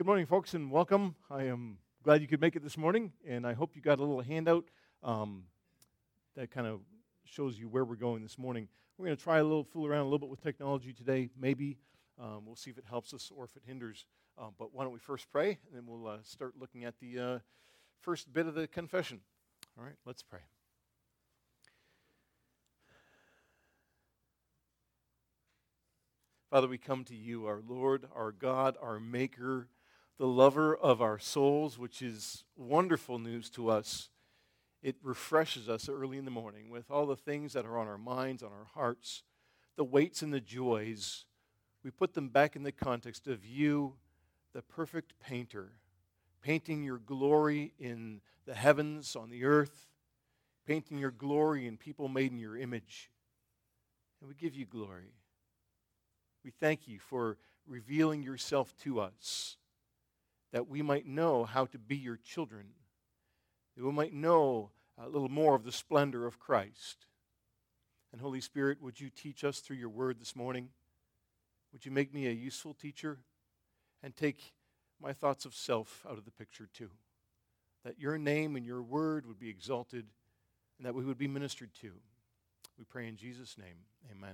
Good morning, folks, and welcome. I am glad you could make it this morning, and I hope you got a little handout that kind of shows you where we're going this morning. We're going to try fool around a little bit with technology today, maybe. We'll see if it helps us or if it hinders. But why don't we first pray, and then we'll start looking at the first bit of the confession. All right, let's pray. Father, we come to you, our Lord, our God, our Maker, the lover of our souls, which is wonderful news to us. It refreshes us early in the morning with all the things that are on our minds, on our hearts, the weights and the joys. We put them back in the context of you, the perfect painter, painting your glory in the heavens, on the earth, painting your glory in people made in your image. And we give you glory. We thank you for revealing yourself to us, that we might know how to be your children, that we might know a little more of the splendor of Christ. And Holy Spirit, would you teach us through your word this morning? Would you make me a useful teacher and take my thoughts of self out of the picture too? That your name and your word would be exalted and that we would be ministered to. We pray in Jesus' name. Amen.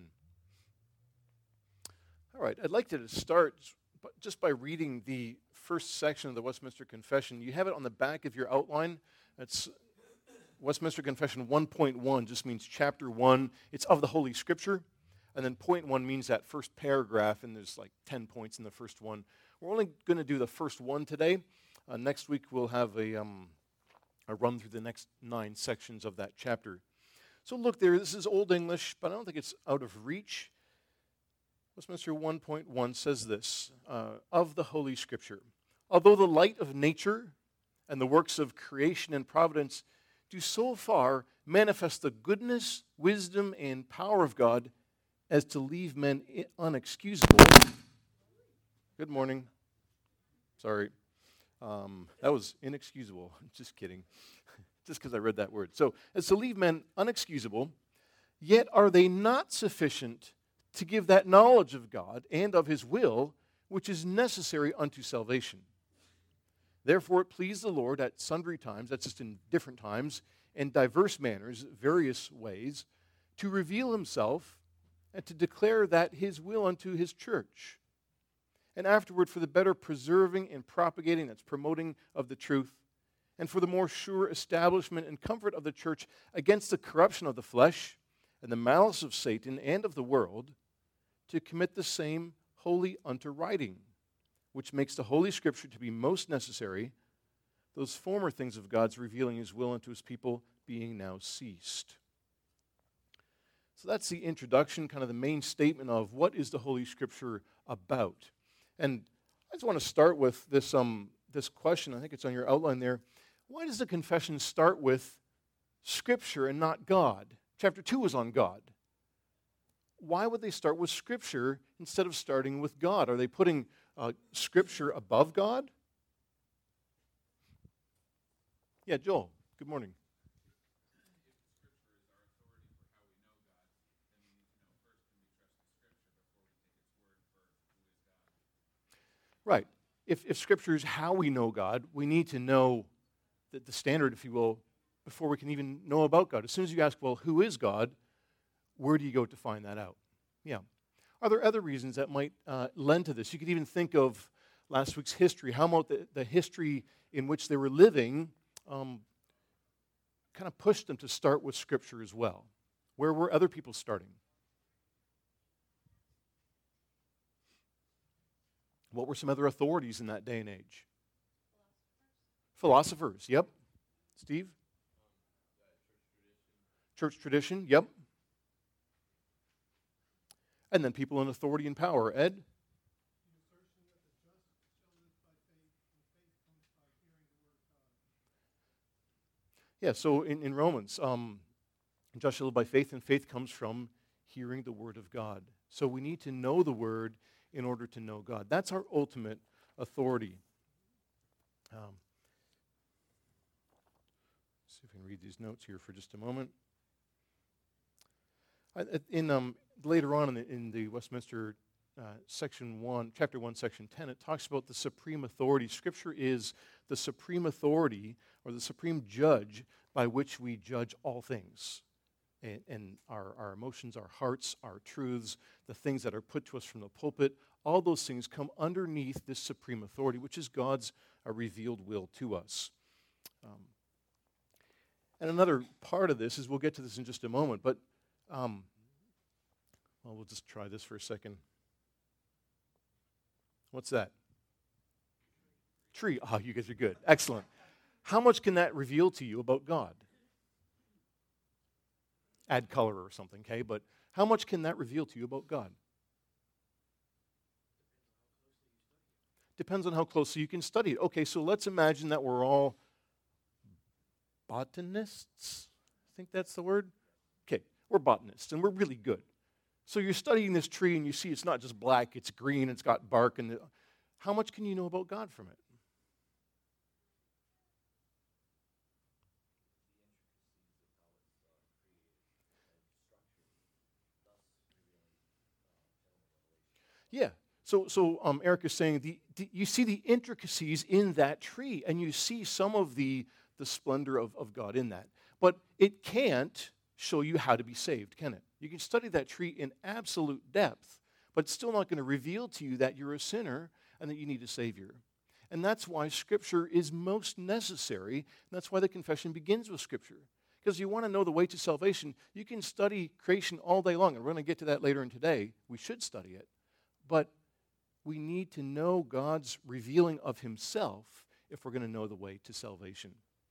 All right, I'd like to start just by reading the first section of the Westminster Confession. You have it on the back of your outline. It's Westminster Confession 1.1, just means chapter 1. It's of the Holy Scripture. And then point 1 means that first paragraph, and there's like 10 points in the first one. We're only going to do the first one today. Next week we'll have a run through the next 9 sections of that chapter. So look there, this is Old English, but I don't think it's out of reach. Westminster 1.1 says this, of the Holy Scripture. Although the light of nature and the works of creation and providence do so far manifest the goodness, wisdom, and power of God as to leave men unexcusable. Good morning. Sorry. That was inexcusable. Just kidding. Just because I read that word. So, as to leave men unexcusable, yet are they not sufficient to give that knowledge of God and of his will, which is necessary unto salvation. Therefore it pleased the Lord at sundry times, that's just in different times, in diverse manners, various ways, to reveal himself and to declare that his will unto his church. And afterward for the better preserving and propagating, that's promoting of the truth, and for the more sure establishment and comfort of the church against the corruption of the flesh and the malice of Satan and of the world, to commit the same wholly unto writing, which makes the Holy Scripture to be most necessary, those former things of God's revealing his will unto his people being now ceased. So that's the introduction, kind of the main statement of what is the Holy Scripture about. And I just want to start with this question. I think it's on your outline there. Why does the confession start with Scripture and not God? Chapter 2 is on God. Why would they start with Scripture instead of starting with God? Are they putting Scripture above God? Yeah, Joel, good morning. Right. If Scripture is how we know God, we need to know the standard, if you will, before we can even know about God. As soon as you ask, well, who is God? Where do you go to find that out? Yeah. Are there other reasons that might lend to this? You could even think of last week's history. How about the history in which they were living kind of pushed them to start with Scripture as well? Where were other people starting? What were some other authorities in that day and age? Philosophers, yep. Steve? Church tradition, yep. And then people in authority and power. Ed? Yeah, so in Romans, just shall live by faith, and faith comes from hearing the word of God. So we need to know the word in order to know God. That's our ultimate authority. See if I can read these notes here for just a moment. Later on in the Westminster chapter 1, section 10, it talks about the supreme authority. Scripture is the supreme authority or the supreme judge by which we judge all things. And our emotions, our hearts, our truths, the things that are put to us from the pulpit, all those things come underneath this supreme authority, which is God's revealed will to us. And another part of this is, we'll get to this in just a moment, but we'll just try this for a second. What's that? Tree. Oh, you guys are good. Excellent. How much can that reveal to you about God? Add color or something, okay? But how much can that reveal to you about God? Depends on how closely you can study it. Okay, so let's imagine that we're all botanists. I think that's the word. Okay, we're botanists, and we're really good. So you're studying this tree, and you see it's not just black, it's green, it's got bark. And how much can you know about God from it? Yeah. So Eric is saying you see the intricacies in that tree, and you see some of the splendor of God in that. But it can't show you how to be saved, can it? You can study that tree in absolute depth, but it's still not going to reveal to you that you're a sinner and that you need a Savior. And that's why Scripture is most necessary, and that's why the confession begins with Scripture. Because you want to know the way to salvation, you can study creation all day long, and we're going to get to that later in today. We should study it. But we need to know God's revealing of Himself if we're going to know the way to salvation.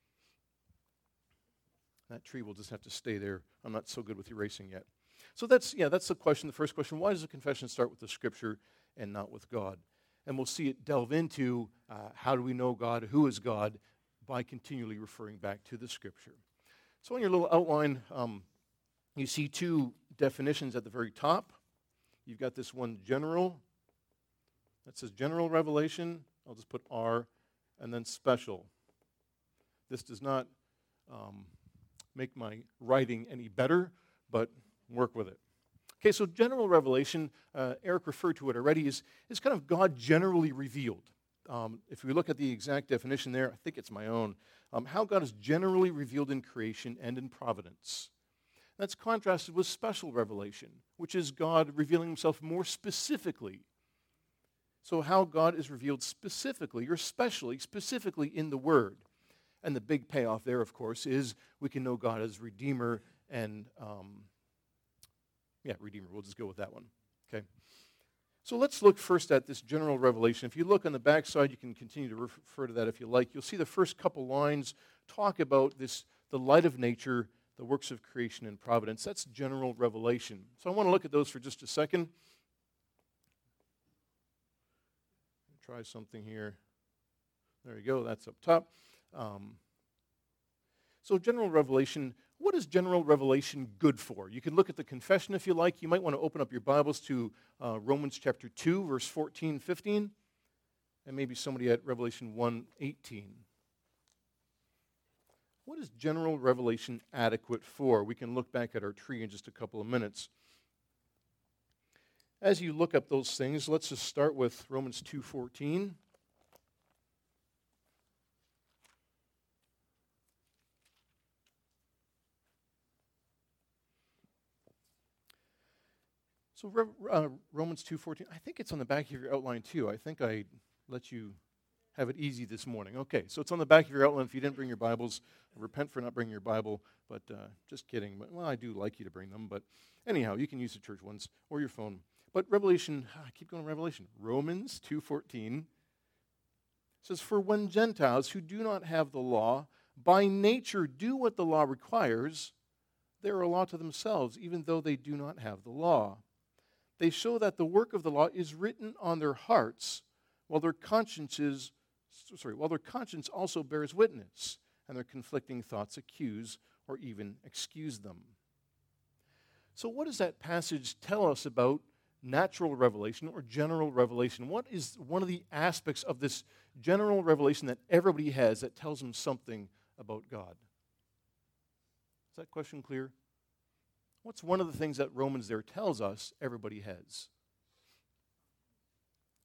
That tree will just have to stay there. I'm not so good with erasing yet. So that's the question, the first question. Why does the confession start with the Scripture and not with God? And we'll see it delve into how do we know God, who is God, by continually referring back to the Scripture. So in your little outline, you see two definitions at the very top. You've got this one general. That says general revelation. I'll just put R, and then special. This does not make my writing any better, but work with it. Okay, so general revelation, Eric referred to it already, is kind of God generally revealed. If we look at the exact definition there, I think it's my own, how God is generally revealed in creation and in providence. That's contrasted with special revelation, which is God revealing Himself more specifically. So how God is revealed specifically or specifically in the Word. And the big payoff there, of course, is we can know God as Redeemer and, Redeemer. We'll just go with that one. Okay. So let's look first at this general revelation. If you look on the back side, you can continue to refer to that if you like. You'll see the first couple lines talk about the light of nature, the works of creation and providence. That's general revelation. So I want to look at those for just a second. Try something here. There you go. That's up top. So general revelation, what is general revelation good for? You can look at the confession if you like. You might want to open up your Bibles to Romans chapter 2, verse 14, 15, and maybe somebody at Revelation 1:18. What is general revelation adequate for? We can look back at our tree in just a couple of minutes. As you look up those things, let's just start with Romans 2:14. So Romans 2:14, I think it's on the back of your outline too. I think I let you have it easy this morning. Okay, so it's on the back of your outline. If you didn't bring your Bibles, repent for not bringing your Bible, but just kidding. Well, I do like you to bring them, but anyhow, you can use the church ones or your phone. But Revelation, I keep going to Revelation. Romans 2:14 says, "For when Gentiles who do not have the law by nature do what the law requires, they are a law to themselves, even though they do not have the law. They show that the work of the law is written on their hearts, while their conscience also bears witness, and their conflicting thoughts accuse or even excuse them." So what does that passage tell us about natural revelation or general revelation? What is one of the aspects of this general revelation that everybody has that tells them something about God? Is that question clear? What's one of the things that Romans there tells us everybody has?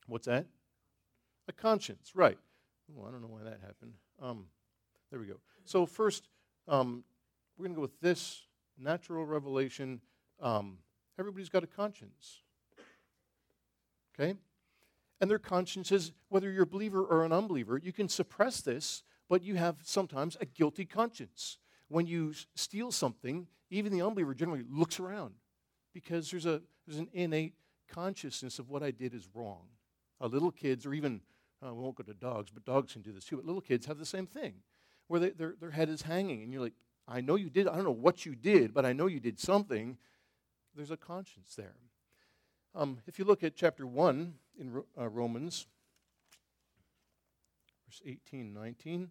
What's that? A conscience, right. Oh, I don't know why that happened. There we go. So first, we're going to go with this natural revelation. Everybody's got a conscience. Okay? And their consciences, whether you're a believer or an unbeliever, you can suppress this, but you have sometimes a guilty conscience. When you steal something, even the unbeliever generally looks around because there's an innate consciousness of what I did is wrong. Little kids, or even, we won't go to dogs, but dogs can do this too, but little kids have the same thing, where their head is hanging, and you're like, I know you did, I don't know what you did, but I know you did something. There's a conscience there. If you look at chapter 1 in Romans, verse 18, 19.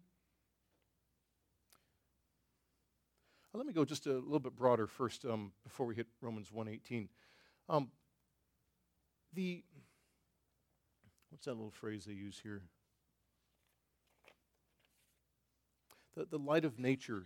Let me go just a little bit broader first before we hit Romans 1:18. What's that little phrase they use here? The light of nature.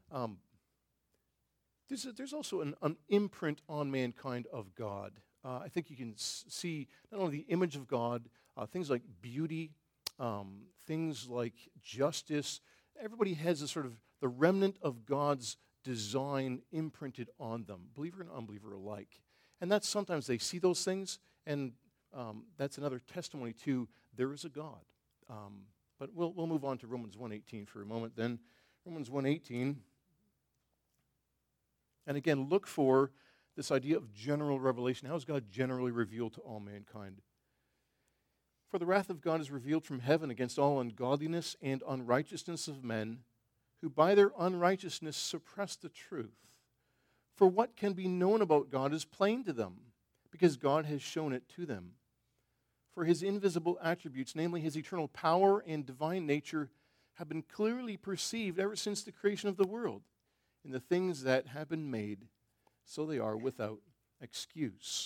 There's also an imprint on mankind of God. I think you can see not only the image of God, things like beauty, things like justice. Everybody has a sort of the remnant of God's design imprinted on them, believer and unbeliever alike. And that's sometimes they see those things, and that's another testimony to there is a God. But we'll move on to Romans 1:18 for a moment then. Romans 1:18. And again, look for this idea of general revelation. How is God generally revealed to all mankind? For the wrath of God is revealed from heaven against all ungodliness and unrighteousness of men, who by their unrighteousness suppress the truth. For what can be known about God is plain to them, because God has shown it to them. For his invisible attributes, namely his eternal power and divine nature, have been clearly perceived ever since the creation of the world, in the things that have been made, so they are without excuse.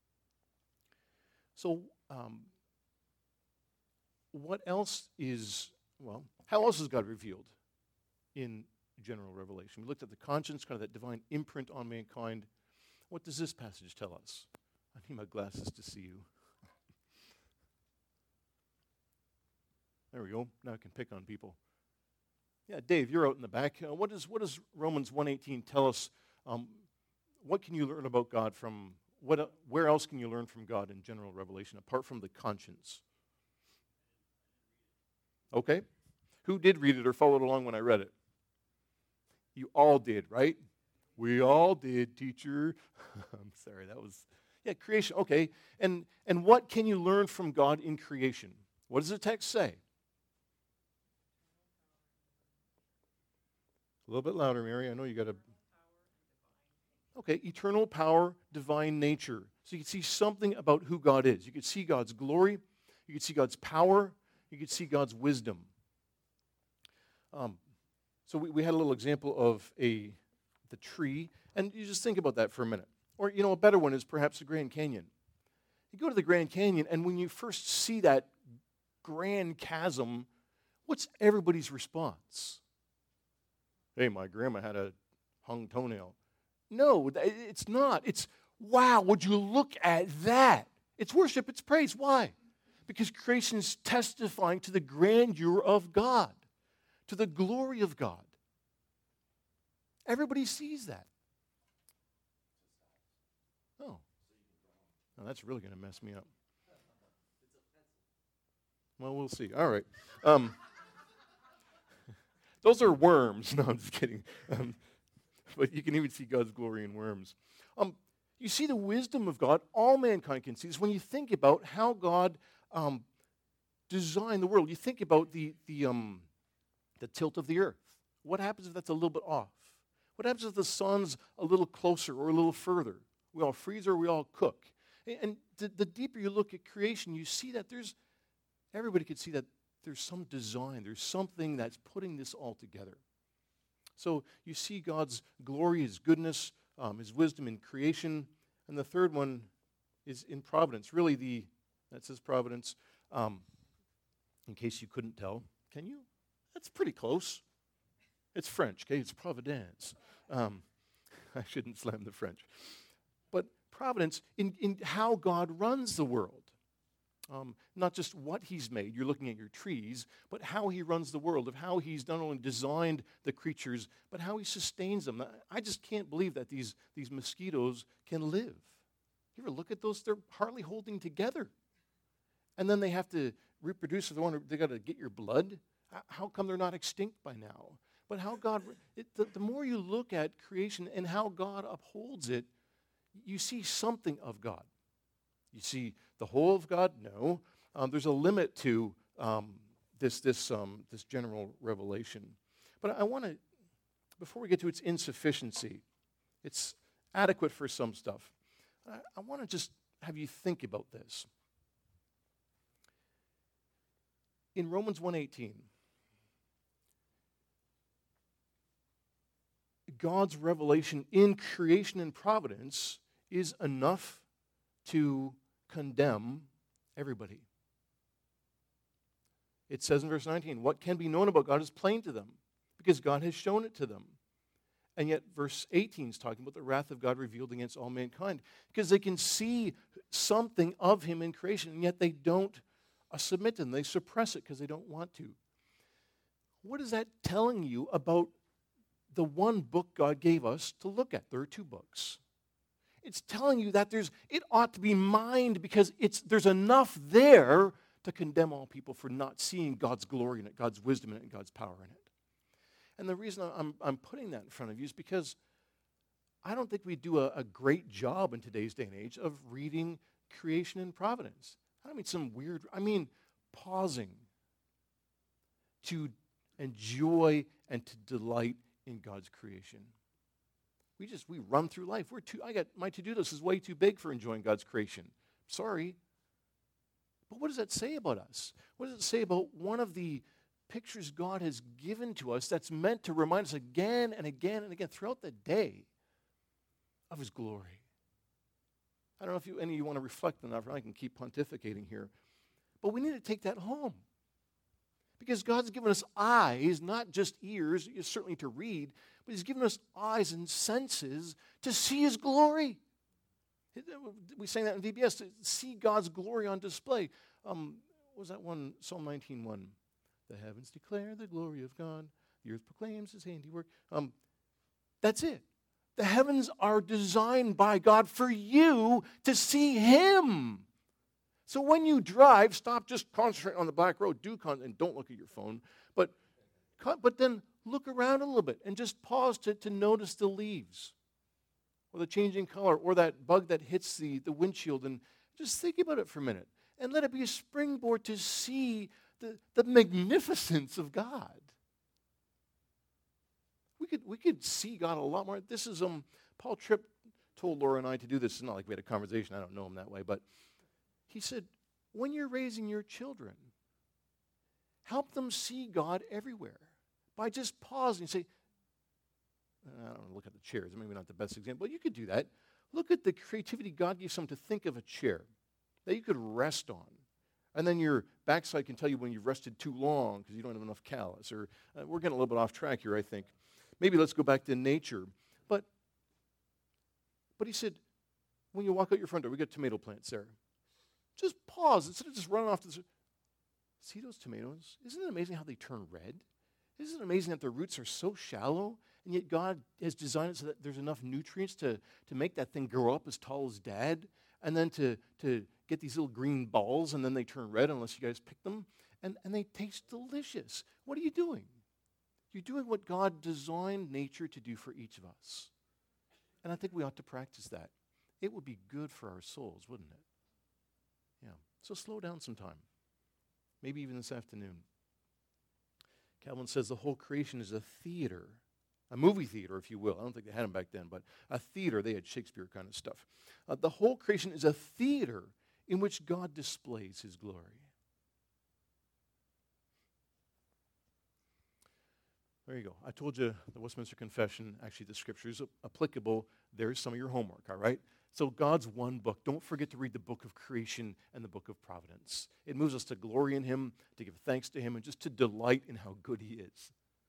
So, what else is, how else is God revealed in general revelation? We looked at the conscience, kind of that divine imprint on mankind. What does this passage tell us? I need my glasses to see you. There we go. Now I can pick on people. Yeah, Dave, you're out in the back. What does Romans 1:18 tell us? What can you learn about God from, where else can you learn from God in general revelation, apart from the conscience? Okay. Who did read it or followed along when I read it? You all did, right? We all did, teacher. I'm sorry, creation. Okay. And what can you learn from God in creation? What does the text say? A little bit louder, Mary. I know you got to. Okay, eternal power, divine nature. So you can see something about who God is. You can see God's glory. You can see God's power. You can see God's wisdom. So we had a little example of the tree, and you just think about that for a minute. Or, a better one is perhaps the Grand Canyon. You go to the Grand Canyon, and when you first see that grand chasm, what's everybody's response? Hey, my grandma had a hung toenail. No, it's not. It's, wow, would you look at that? It's worship, it's praise. Why? Because creation is testifying to the grandeur of God, to the glory of God. Everybody sees that. Oh, now that's really going to mess me up. Well, we'll see. All right. Those are worms. No, I'm just kidding. But you can even see God's glory in worms. You see the wisdom of God. All mankind can see this. When you think about how God designed the world, you think about the tilt of the earth. What happens if that's a little bit off? What happens if the sun's a little closer or a little further? We all freeze or we all cook. And the deeper you look at creation, you see that everybody could see that there's some design. There's something that's putting this all together. So you see God's glory, his goodness, his wisdom in creation. And the third one is in providence. Really, that says providence. In case you couldn't tell. Can you? That's pretty close. It's French, okay? It's providence. I shouldn't slam the French. But providence in how God runs the world. Not just what he's made, you're looking at your trees, but how he runs the world, of how he's not only designed the creatures, but how he sustains them. I just can't believe that these mosquitoes can live. You ever look at those? They're hardly holding together. And then they have to reproduce. They got to get your blood. How come they're not extinct by now? But how God, the more you look at creation and how God upholds it, you see something of God. You see the whole of God? No. There's a limit to this general revelation. But I want to, before we get to its insufficiency, it's adequate for some stuff. I want to just have you think about this. In Romans 1:18, God's revelation in creation and providence is enough to condemn everybody. It says in verse 19, what can be known about God is plain to them, because God has shown it to them. And yet verse 18 is talking about the wrath of God revealed against all mankind, because they can see something of him in creation, and yet they don't submit to him. They suppress it because they don't want to. What is that telling you about the one book God gave us to look at? There are two books. It's telling you that it ought to be mined because there's enough there to condemn all people for not seeing God's glory in it, God's wisdom in it, and God's power in it. And the reason I'm putting that in front of you is because I don't think we do a great job in today's day and age of reading creation and providence. I mean pausing to enjoy and to delight in God's creation. We run through life. My to-do list is way too big for enjoying God's creation. Sorry. But what does that say about us? What does it say about one of the pictures God has given to us that's meant to remind us again and again and again throughout the day of his glory? I don't know if any of you want to reflect on that, or I can keep pontificating here. But we need to take that home. Because God's given us eyes, not just ears, certainly to read, but he's given us eyes and senses to see his glory. We sang that in VBS, to see God's glory on display. What was that one, Psalm 19:1? The heavens declare the glory of God. The earth proclaims his handiwork. That's it. The heavens are designed by God for you to see him. So when you drive, stop just concentrating on the back road. And don't look at your phone. But then look around a little bit and just pause to notice the leaves or the changing color or that bug that hits the windshield. And just think about it for a minute. And let it be a springboard to see the magnificence of God. We could see God a lot more. This is Paul Tripp told Laura and I to do this. It's not like we had a conversation. I don't know him that way, but he said, when you're raising your children, help them see God everywhere by just pausing and say, I don't want to look at the chairs. Maybe not the best example, but you could do that. Look at the creativity God gives them to think of a chair that you could rest on. And then your backside can tell you when you've rested too long because you don't have enough callus. Or we're getting a little bit off track here, I think. Maybe let's go back to nature. But he said, when you walk out your front door, we got tomato plants there. Just pause instead of just running off to the... See those tomatoes? Isn't it amazing how they turn red? Isn't it amazing that their roots are so shallow, and yet God has designed it so that there's enough nutrients to make that thing grow up as tall as Dad, and then to get these little green balls, and then they turn red unless you guys pick them, and they taste delicious. What are you doing? You're doing what God designed nature to do for each of us. And I think we ought to practice that. It would be good for our souls, wouldn't it? Yeah. So slow down sometime. Maybe even this afternoon. Calvin says the whole creation is a theater, a movie theater, if you will. I don't think they had them back then, but a theater. They had Shakespeare kind of stuff. The whole creation is a theater in which God displays his glory. There you go. I told you the Westminster Confession, actually the Scriptures, applicable. There's some of your homework, all right? So God's one book. Don't forget to read the book of creation and the book of providence. It moves us to glory in him, to give thanks to him, and just to delight in how good he is.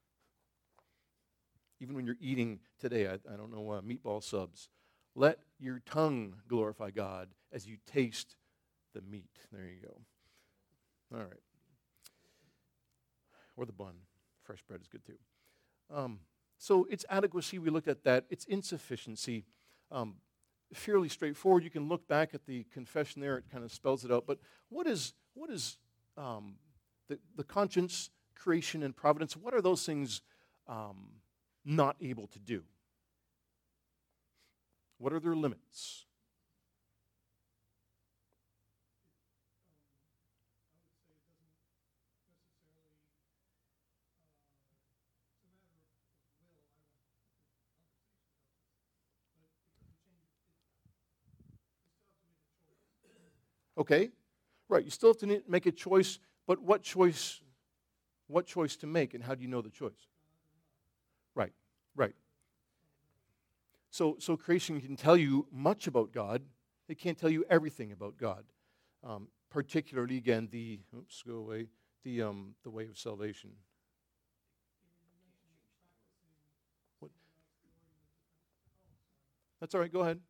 Even when you're eating today, I don't know, meatball subs, let your tongue glorify God as you taste the meat. There you go. All right. Or the bun. Fresh bread is good too. So its adequacy, we looked at that. Its insufficiency, fairly straightforward. You can look back at the confession there. It kind of spells it out. But what is the conscience, creation, and providence? What are those things not able to do? What are their limits? Okay, right. You still have to make a choice, but what choice? What choice to make, and how do you know the choice? Right, right. So creation can tell you much about God. It can't tell you everything about God. Particularly, again, the way of salvation. What? That's all right. Go ahead.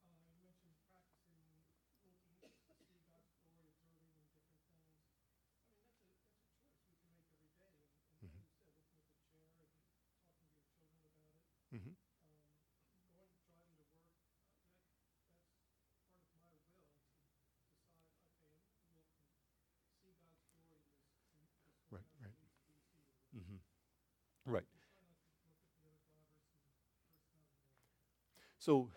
Mm-hmm. Right, right. Mm-hmm. Right. So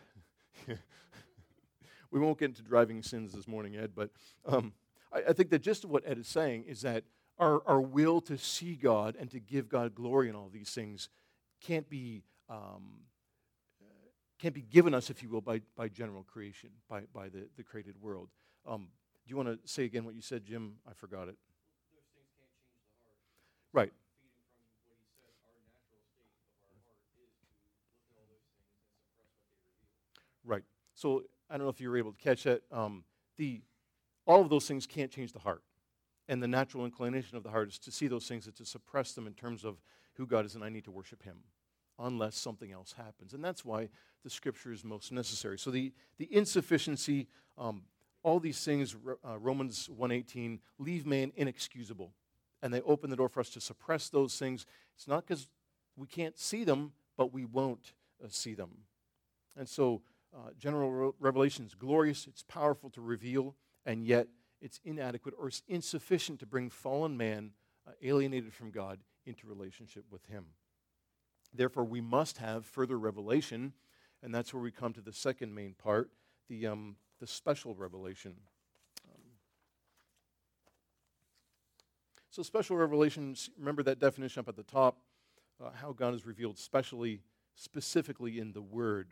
we won't get into driving sins this morning, Ed, but I think the gist of what Ed is saying is that our will to see God and to give God glory in all these things can't be given us, if you will, by general creation, by the created world. Do you want to say again what you said, Jim? I forgot it. Those things can't change the heart. Right. Feeding from what he said, our natural state of our heart is to look at all those things and suppress what they reveal. Right. So I don't know if you were able to catch that. All of those things can't change the heart. And the natural inclination of the heart is to see those things and to suppress them in terms of who God is, and I need to worship him unless something else happens. And that's why the Scripture is most necessary. So the insufficiency, all these things, Romans 1:18, leave man inexcusable. And they open the door for us to suppress those things. It's not because we can't see them, but we won't see them. And so general revelation is glorious, it's powerful to reveal, and yet it's inadequate or it's insufficient to bring fallen man, alienated from God, into relationship with him. Therefore, we must have further revelation, and that's where we come to the second main part, the special revelation. So special revelations, remember that definition up at the top, how God is revealed specifically in the Word.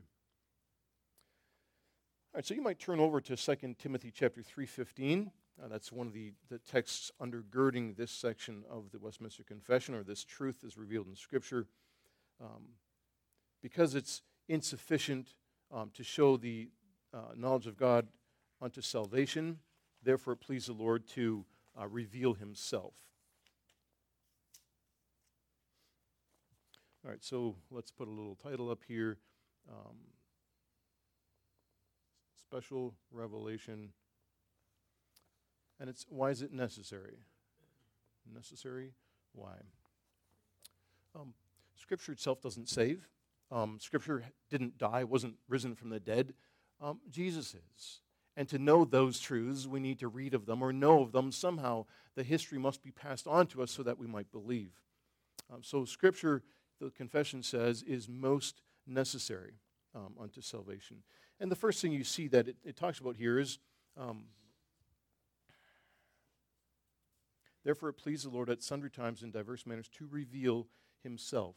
All right, so you might turn over to 2 Timothy chapter 3:15. That's one of the texts undergirding this section of the Westminster Confession, or this truth is revealed in Scripture. Because it's insufficient to show the knowledge of God unto salvation, therefore it pleased the Lord to reveal himself. All right, so let's put a little title up here. Special revelation. And it's, why is it necessary? Necessary? Why? Scripture itself doesn't save. Scripture didn't die, wasn't risen from the dead. Jesus is. And to know those truths, we need to read of them or know of them. Somehow, the history must be passed on to us so that we might believe. So Scripture, the confession says, is most necessary unto salvation. And the first thing you see that it talks about here is, therefore it pleased the Lord at sundry times in diverse manners to reveal himself.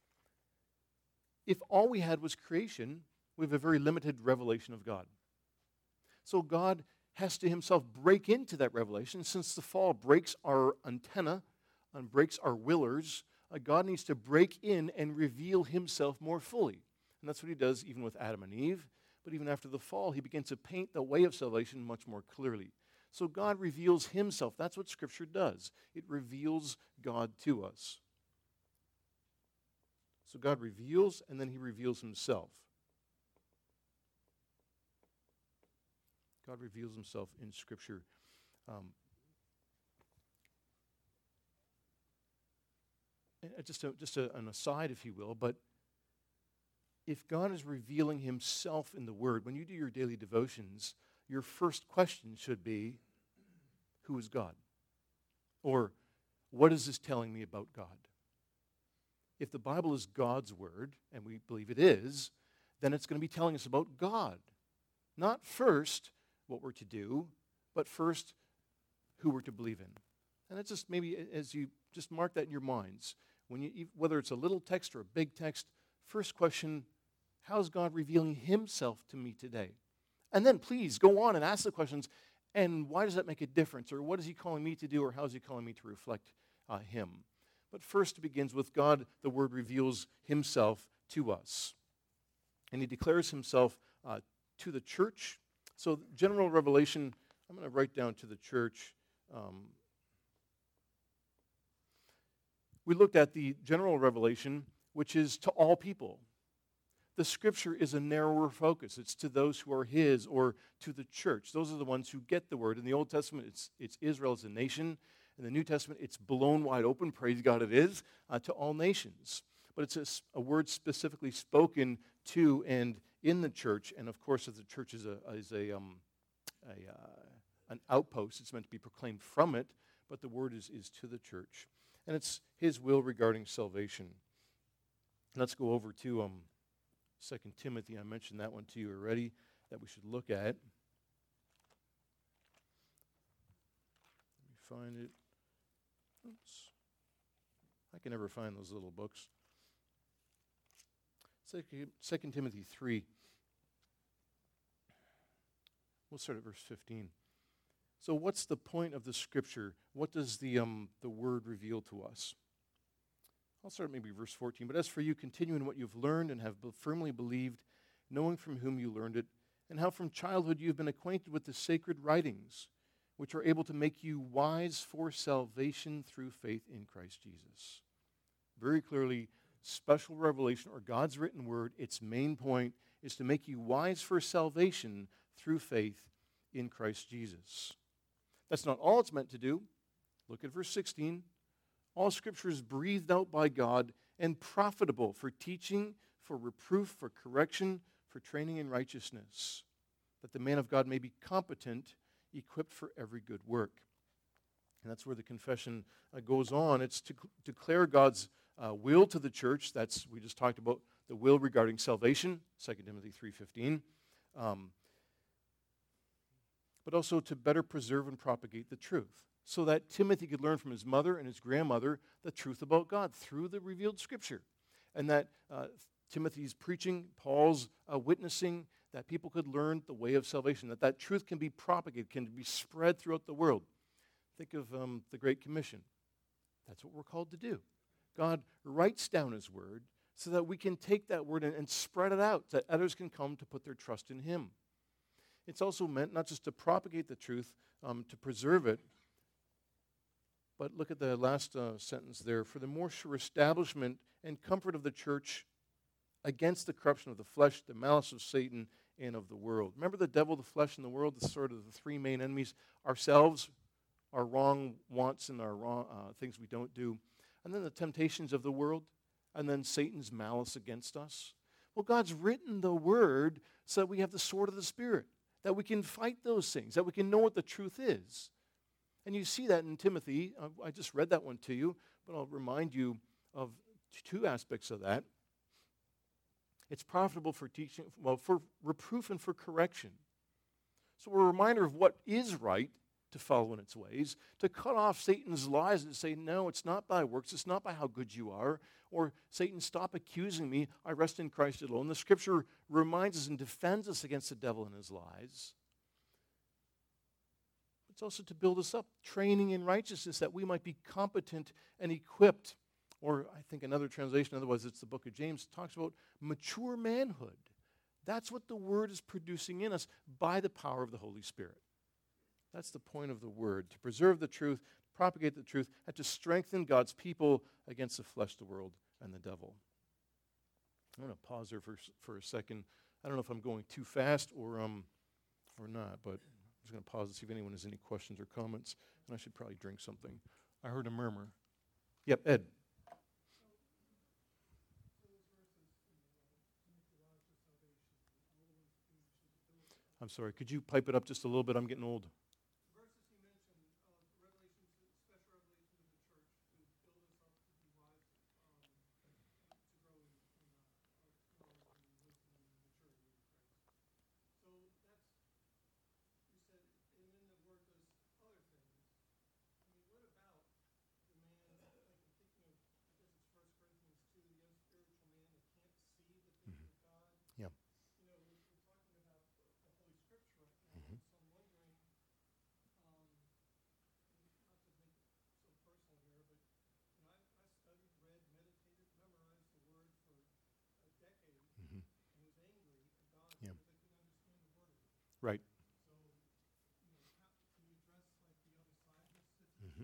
If all we had was creation, we have a very limited revelation of God. So God has to himself break into that revelation. Since the fall breaks our antenna and breaks our willers, God needs to break in and reveal himself more fully. And that's what he does even with Adam and Eve. But even after the fall, he begins to paint the way of salvation much more clearly. So God reveals himself. That's what Scripture does. It reveals God to us. So God reveals, and then he reveals himself. God reveals himself in Scripture. An aside, if you will, but if God is revealing himself in the Word, when you do your daily devotions, your first question should be, who is God? Or, what is this telling me about God? If the Bible is God's Word, and we believe it is, then it's going to be telling us about God. Not first what we're to do, but first who we're to believe in. And it's just maybe as you just mark that in your minds, whether it's a little text or a big text, first question, how is God revealing himself to me today? And then please go on and ask the questions, and why does that make a difference? Or what is he calling me to do, or how is he calling me to reflect him? But first it begins with God. The Word reveals himself to us. And he declares himself to the church. So general revelation, I'm going to write down to the church. We looked at the general revelation, which is to all people. The Scripture is a narrower focus. It's to those who are his, or to the church. Those are the ones who get the Word. In the Old Testament, it's Israel as a nation. In the New Testament, it's blown wide open, praise God it is, to all nations. But it's a word specifically spoken to and in the church. And of course, if the church is an outpost, it's meant to be proclaimed from it. But the word is to the church. And it's his will regarding salvation. Let's go over to 2 Timothy. I mentioned that one to you already, that we should look at. Let me find it. Oops. I can never find those little books. 2 Timothy 3. We'll start at verse 15. So what's the point of the Scripture? What does the Word reveal to us? I'll start at maybe verse 14. But as for you, continue in what you've learned and have firmly believed, knowing from whom you learned it, and how from childhood you've been acquainted with the sacred writings, which are able to make you wise for salvation through faith in Christ Jesus. Very clearly, special revelation, or God's written word, its main point is to make you wise for salvation through faith in Christ Jesus. That's not all it's meant to do. Look at verse 16. All Scripture is breathed out by God and profitable for teaching, for reproof, for correction, for training in righteousness, that the man of God may be competent, equipped for every good work. And that's where the confession goes on. It's to declare God's will to the church. We just talked about the will regarding salvation, 2 Timothy 3:15. But also to better preserve and propagate the truth, so that Timothy could learn from his mother and his grandmother the truth about God through the revealed Scripture. And that Timothy's preaching, Paul's witnessing, that people could learn the way of salvation, that truth can be propagated, can be spread throughout the world. Think of the Great Commission. That's what we're called to do. God writes down his word so that we can take that word and spread it out, so that others can come to put their trust in him. It's also meant not just to propagate the truth, to preserve it, but look at the last sentence there. For the more sure establishment and comfort of the church against the corruption of the flesh, the malice of Satan, and of the world. Remember the devil, the flesh, and the world, the sort of the three main enemies. Ourselves, our wrong wants, and our wrong things we don't do. And then the temptations of the world, and then Satan's malice against us. Well, God's written the word so that we have the sword of the Spirit, that we can fight those things, that we can know what the truth is. And you see that in Timothy. I just read that one to you, but I'll remind you of two aspects of that. It's profitable for teaching, for reproof and for correction. So we're a reminder of what is right, to follow in its ways, to cut off Satan's lies and say, no, it's not by works, it's not by how good you are, or Satan, stop accusing me, I rest in Christ alone. The Scripture reminds us and defends us against the devil and his lies. It's also to build us up, training in righteousness, that we might be competent and equipped. Or I think another translation, otherwise it's the book of James, talks about mature manhood. That's what the Word is producing in us by the power of the Holy Spirit. That's the point of the Word, to preserve the truth, propagate the truth, and to strengthen God's people against the flesh, the world, and the devil. I'm going to pause there for a second. I don't know if I'm going too fast or not, but just going to pause to see if anyone has any questions or comments, and I should probably drink something. I heard a murmur. Yep, Ed. I'm sorry, could you pipe it up just a little bit? I'm getting old. Yeah. Mhm. Mhm. Yeah. Right. Mhm.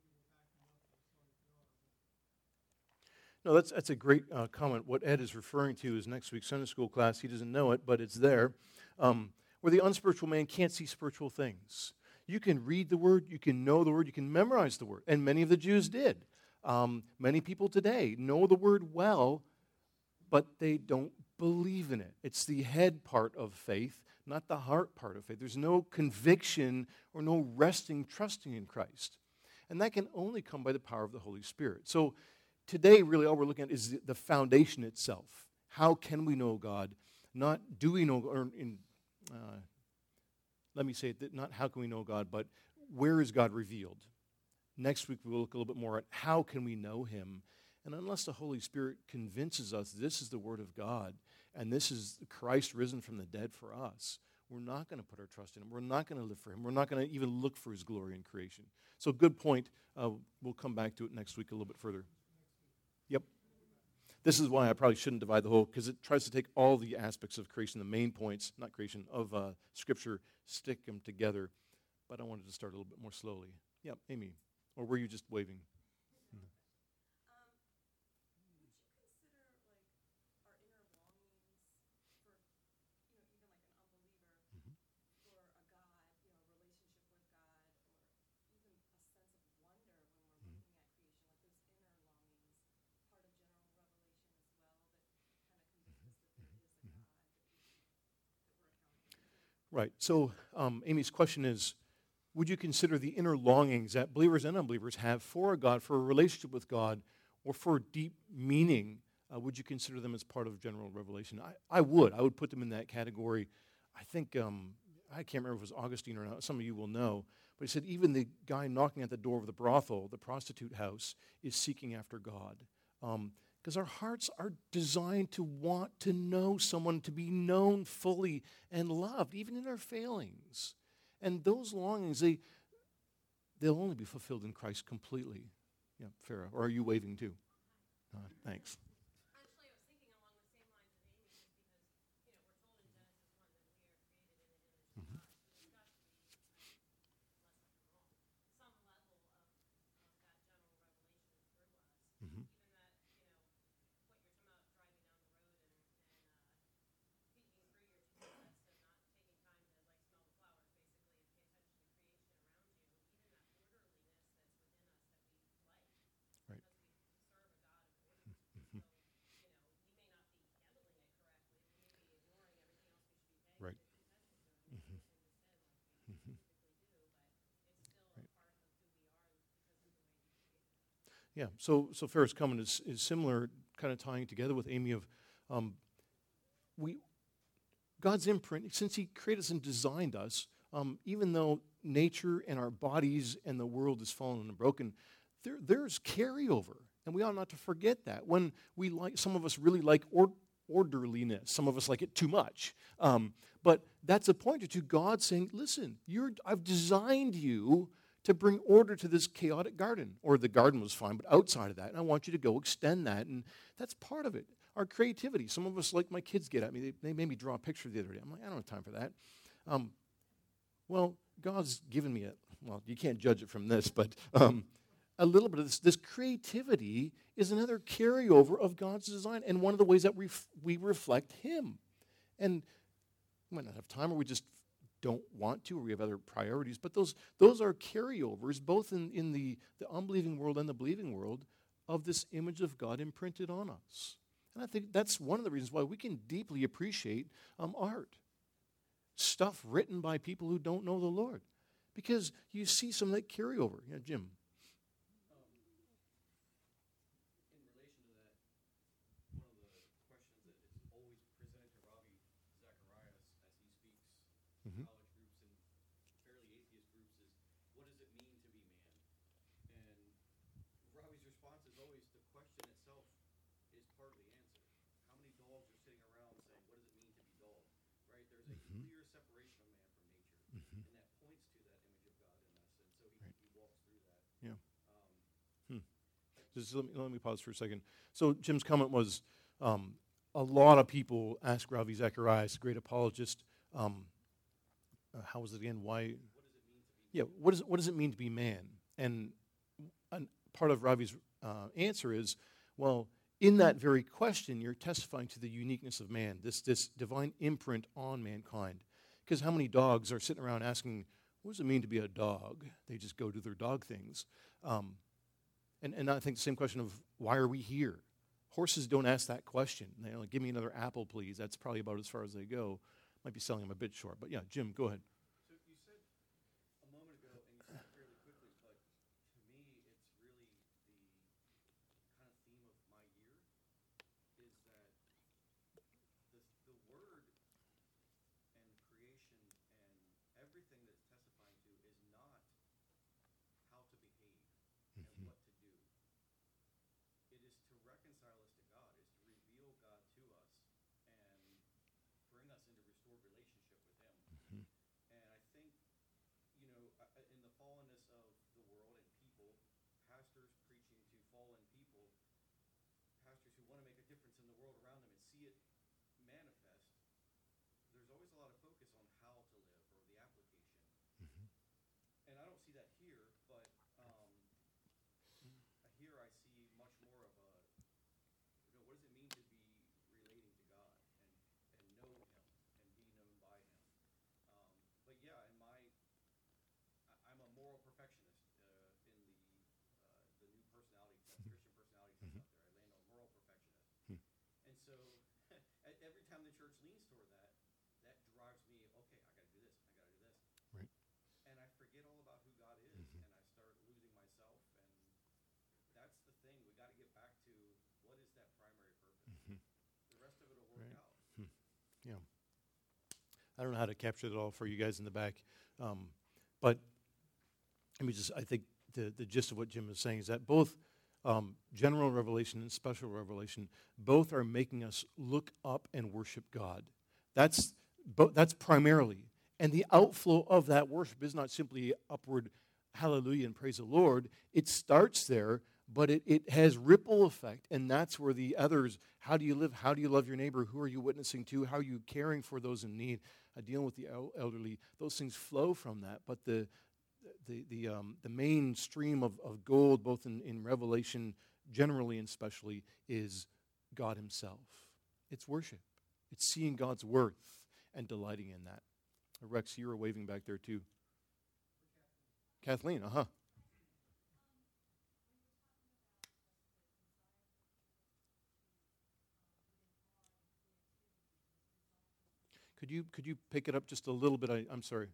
No, that's a great comment. What Ed is referring to is next week's Sunday school class. He doesn't know it, but it's there, where the unspiritual man can't see spiritual things. You can read the Word, you can know the Word, you can memorize the Word, and many of the Jews did. Many people today know the Word well, but they don't believe in it. It's the head part of faith, not the heart part of faith. There's no conviction or no resting, trusting in Christ. And that can only come by the power of the Holy Spirit. So today, really, all we're looking at is the foundation itself. How can we know God? Not do we know, or let me say it, not how can we know God, but where is God revealed? Next week, we'll look a little bit more at how can we know Him. And unless the Holy Spirit convinces us this is the Word of God and this is Christ risen from the dead for us, we're not going to put our trust in Him. We're not going to live for Him. We're not going to even look for His glory in creation. So good point. We'll come back to it next week a little bit further. Yep. This is why I probably shouldn't divide the whole, because it tries to take all the aspects of creation, the main points, not creation, of Scripture, stick them together. But I wanted to start a little bit more slowly. Yep, Amy. Or were you just waving? Right. So Amy's question is, would you consider the inner longings that believers and unbelievers have for a God, for a relationship with God, or for deep meaning, would you consider them as part of general revelation? I would. I would put them in that category. I think, I can't remember if it was Augustine or not. Some of you will know. But he said even the guy knocking at the door of the brothel, the prostitute house, is seeking after God. Because our hearts are designed to want to know someone, to be known fully and loved, even in our failings. And those longings, they'll only be fulfilled in Christ completely. Yeah, Farah, or are you waving too? Thanks. Mhm. Mhm. Right. Mhm. Right. Mhm. Mhm. Right. Yeah. So Farah's comment is similar, kind of tying together with Amy of um, we God's imprint, since He created us and designed us, even though nature and our bodies and the world is fallen and broken, there's carryover, and we ought not to forget that. When we like, some of us really like orderliness, some of us like it too much. But that's a pointer to God saying, "Listen, I've designed you to bring order to this chaotic garden." Or the garden was fine, but outside of that, and I want you to go extend that, and that's part of it. Our creativity. Some of us, like my kids, get at me. They made me draw a picture the other day. I'm like, I don't have time for that. Well, God's given me well, you can't judge it from this, but a little bit of this creativity is another carryover of God's design, and one of the ways that we reflect Him. And we might not have time, or we just don't want to, or we have other priorities. But those are carryovers, both in the unbelieving world and the believing world, of this image of God imprinted on us. And I think that's one of the reasons why we can deeply appreciate art. Stuff written by people who don't know the Lord. Because you see some of that carryover. Yeah, Jim. Just let me pause for a second. So Jim's comment was, a lot of people ask Ravi Zacharias, great apologist, how was it again? Why? What does it mean to be man? And part of Ravi's answer is, well, in that very question, you're testifying to the uniqueness of man, this divine imprint on mankind. Because how many dogs are sitting around asking, what does it mean to be a dog? They just go do their dog things. And I think the same question of, why are we here? Horses don't ask that question. They like, give me another apple, please. That's probably about as far as they go. Might be selling them a bit short. But yeah, Jim, go ahead. So you said a moment ago, and you said it fairly quickly, but to me, it's really the kind of theme of my year is that the word and creation and everything that it's testifying to is not how to behave and what to do. It is to reconcile us to God, is to reveal God to us and bring us into restored relationship with Him. And I think, in the fallenness of the world and people, pastors preaching to fallen people, pastors who want to make a difference in the world around them and see it manifest, there's always a lot of focus on how to live or the application. And I don't see that here, but here I see much more of a, what does it mean to be relating to God and know Him and be known by Him? But yeah, I'm a moral perfectionist in the new personality test, Christian personality test out there. I land on moral perfectionist. And so every time the church leans toward that drives me, okay, I got to do this, I got to do this. Right. And I forget all about who God is, and I start losing myself. And that's the thing. We got to get back to, what is that primary purpose? The rest of it will work out. Yeah. I don't know how to capture it all for you guys in the back. But I think the gist of what Jim is saying is that both general revelation and special revelation, both are making us look up and worship God. That's primarily. And the outflow of that worship is not simply upward hallelujah and praise the Lord. It starts there, but it has ripple effect, and that's where the others, how do you live, how do you love your neighbor, who are you witnessing to, how are you caring for those in need, dealing with the elderly, those things flow from that. But the main stream of gold, both in Revelation generally and especially, is God Himself. It's worship. It's seeing God's worth and delighting in that. Rex, you were waving back there too. Kathleen, Could you pick it up just a little bit? I'm sorry.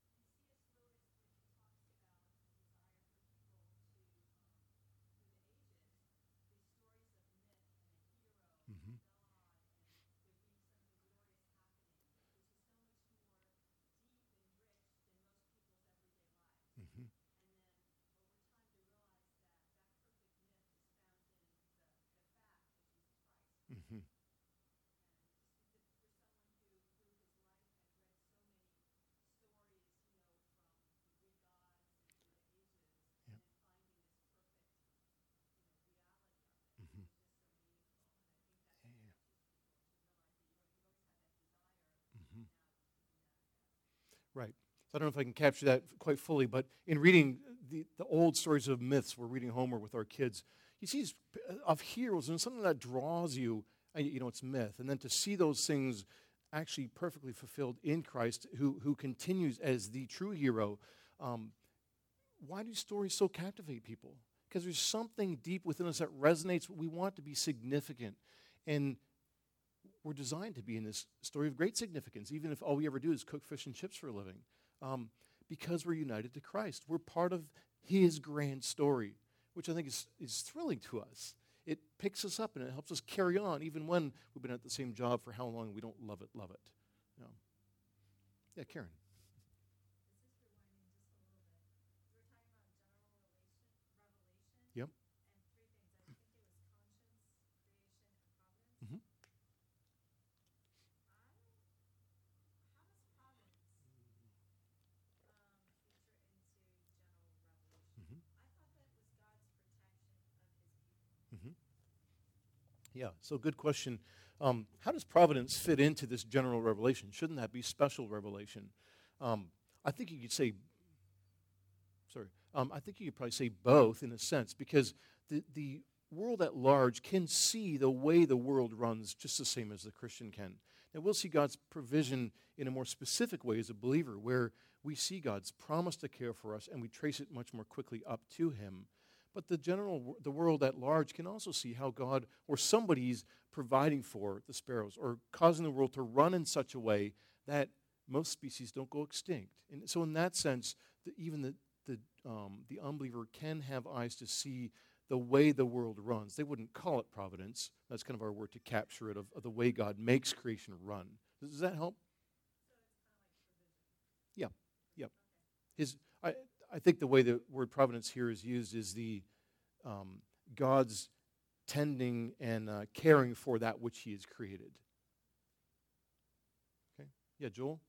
Right. So I don't know if I can capture that quite fully, but in reading the old stories of myths, we're reading Homer with our kids, you see of heroes, and something that draws you, it's myth. And then to see those things actually perfectly fulfilled in Christ, who continues as the true hero. Why do stories so captivate people? Because there's something deep within us that resonates. We want to be significant. And we're designed to be in this story of great significance, even if all we ever do is cook fish and chips for a living. Because we're united to Christ. We're part of his grand story, which I think is thrilling to us. It picks us up and it helps us carry on, even when we've been at the same job for how long and we don't love it. You know. Yeah, Karen. Yep. Mm-hmm. Mm-hmm. Mm-hmm. Yeah, so good question. How does providence fit into this general revelation? Shouldn't that be special revelation? I think you could say, I think you could probably say both in a sense, because the world at large can see the way the world runs just the same as the Christian can. Now, we'll see God's provision in a more specific way as a believer, where we see God's promise to care for us and we trace it much more quickly up to him. But the world at large can also see how God or somebody's providing for the sparrows or causing the world to run in such a way that most species don't go extinct. And so in that sense, even the unbeliever can have eyes to see the way the world runs. They wouldn't call it providence. That's kind of our word to capture it, of the way God makes creation run. Does that help? Yeah. Yep. I think the way the word providence here is used is the God's tending and caring for that which he has created. Okay. Yeah, Joel?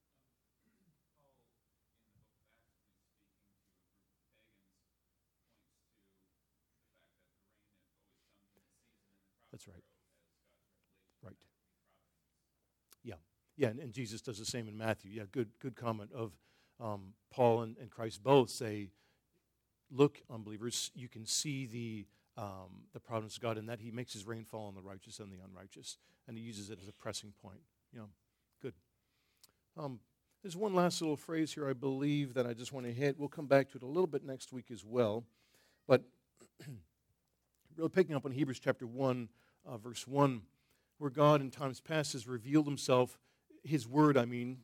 That's right. Right. Yeah. Yeah, and Jesus does the same in Matthew. Yeah, good comment of Paul and Christ both say, look, unbelievers, you can see the providence of God in that he makes his rain fall on the righteous and the unrighteous, and he uses it as a pressing point. Good. There's one last little phrase here I believe that I just want to hit. We'll come back to it a little bit next week as well. But really picking up on Hebrews chapter 1, verse 1, where God in times past has revealed himself, his word,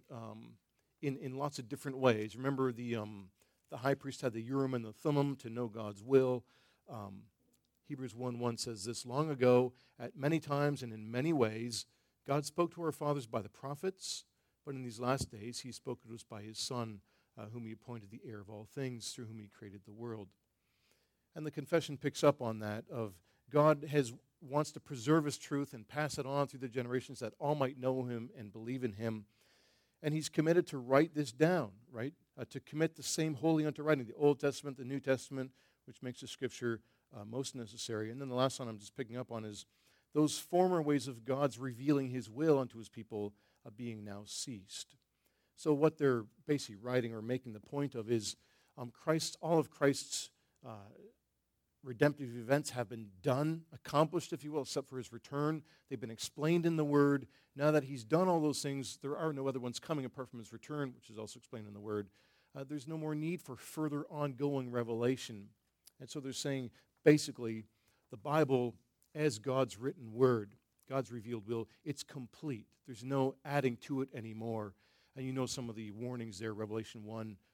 in lots of different ways. Remember the high priest had the Urim and the Thummim to know God's will. Hebrews 1:1 says this, long ago, at many times and in many ways, God spoke to our fathers by the prophets, but in these last days he spoke to us by his Son, whom he appointed the heir of all things, through whom he created the world. And the confession picks up on that, of God wants to preserve his truth and pass it on through the generations that all might know him and believe in him. And he's committed to write this down, right? To commit the same wholly unto writing, the Old Testament, the New Testament, which makes the Scripture most necessary. And then the last one I'm just picking up on is those former ways of God's revealing his will unto his people being now ceased. So what they're basically writing or making the point of is all of Christ's redemptive events have been done, accomplished, if you will, except for his return. They've been explained in the Word. Now that he's done all those things, there are no other ones coming apart from his return, which is also explained in the Word. There's no more need for further ongoing revelation. And so they're saying, basically, the Bible, as God's written Word, God's revealed will, it's complete. There's no adding to it anymore. And you know some of the warnings there, Revelation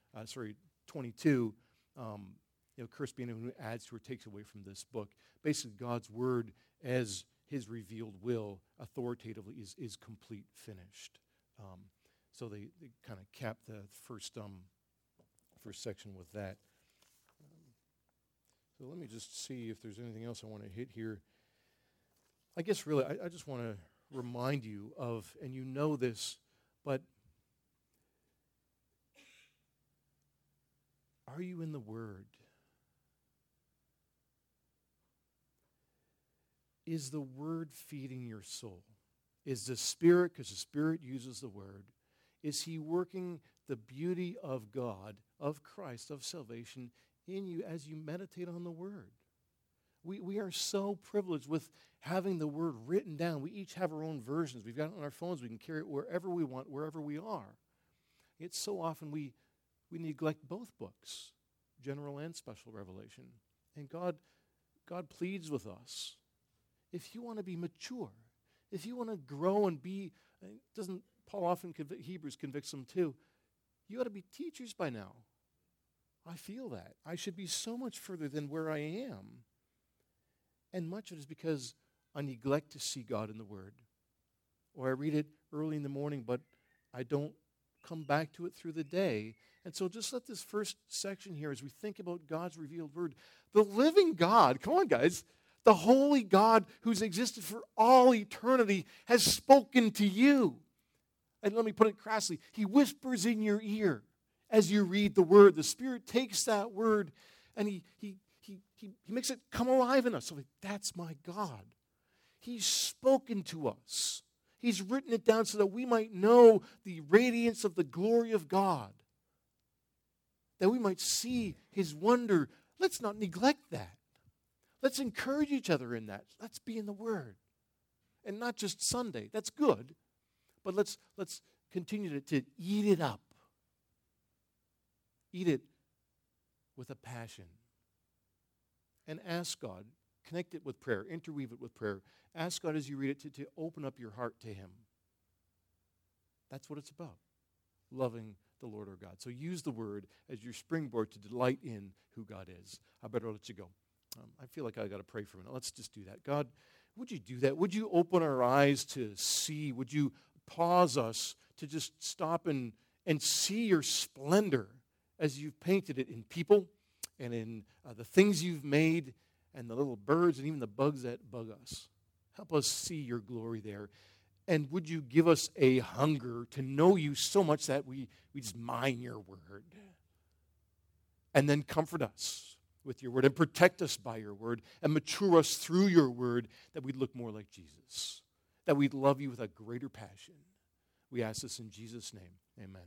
22, cursed be anyone who adds to or takes away from this book. Basically, God's word as his revealed will authoritatively is complete, finished. So they kind of cap the first section with that. So let me just see if there's anything else I want to hit here. I guess really I just want to remind you of, and you know this, but are you in the Word? Is the Word feeding your soul? Is the Spirit, because the Spirit uses the Word, is he working the beauty of God, of Christ, of salvation in you as you meditate on the Word? We are so privileged with having the Word written down. We each have our own versions. We've got it on our phones. We can carry it wherever we want, wherever we are. It's so often we neglect both books, general and special revelation. And God pleads with us. If you want to be mature, if you want to grow and be, doesn't Paul often, Hebrews convicts them too, you ought to be teachers by now. I feel that. I should be so much further than where I am. And much of it is because I neglect to see God in the Word. Or I read it early in the morning, but I don't come back to it through the day. And so just let this first section here, as we think about God's revealed Word, the living God, come on guys, the holy God who's existed for all eternity has spoken to you. And let me put it crassly, He whispers in your ear as you read the Word. The Spirit takes that Word and He makes it come alive in us. So that's my God. He's spoken to us. He's written it down so that we might know the radiance of the glory of God, that we might see His wonder. Let's not neglect that. Let's encourage each other in that. Let's be in the Word. And not just Sunday. That's good. But let's continue to eat it up. Eat it with a passion. And ask God, connect it with prayer, interweave it with prayer. Ask God as you read it to open up your heart to Him. That's what it's about, loving the Lord our God. So use the Word as your springboard to delight in who God is. I better let you go. I feel like I got to pray for a minute. Let's just do that. God, would you do that? Would you open our eyes to see? Would you pause us to just stop and see your splendor as you've painted it in people and in the things you've made and the little birds and even the bugs that bug us. Help us see your glory there. And would you give us a hunger to know you so much that we just mine your word. And then comfort us with your word and protect us by your word and mature us through your word that we'd look more like Jesus, that we'd love you with a greater passion. We ask this in Jesus' name. Amen.